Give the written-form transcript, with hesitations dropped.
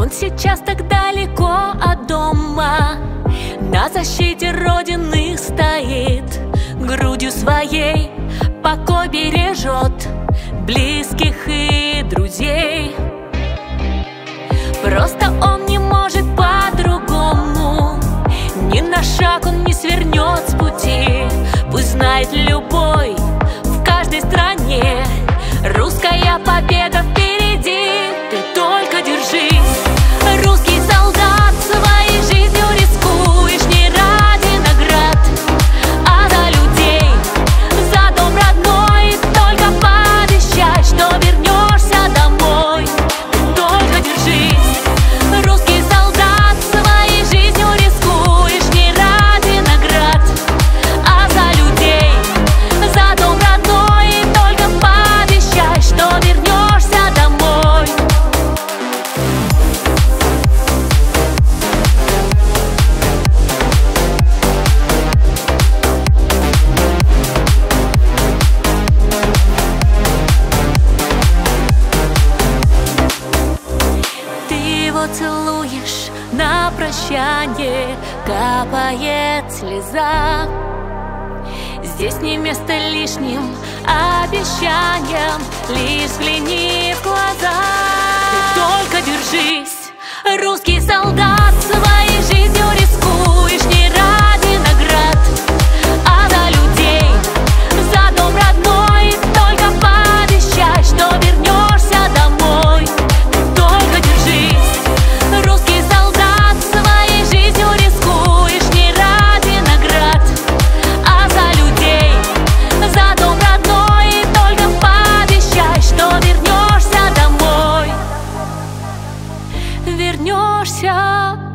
Он сейчас так далеко от дома, на защите Родины стоит, грудью своей покой бережет близких и друзей. Просто он не может по-другому, ни на шаг он не свернет с пути. Пусть знает любой в каждой стране, русская победа впереди. Ты только держись, русский солдат, своей жизнью рискуешь не ради наград, а за людей, за дом родной. Только пообещай, что вернешься домой. Ты только держись, русский солдат, своей жизнью рискуешь не ради наград, а за людей, за дом родной. Только пообещай, что вернешься домой. Ты его целуешь на прощанье, капает слеза. Здесь не место лишним обещаниям, лишь взгляни в глаза. Ты только держись, русский солдат, своей жизнью рискуешь не ради наград, а за людей, за дом родной. Только пообещай, что вернешься домой. Ты только держись, русский солдат, своей жизнью рискуешь не ради наград, а за людей, за дом родной. Только пообещай, что вернешься домой. Вернешься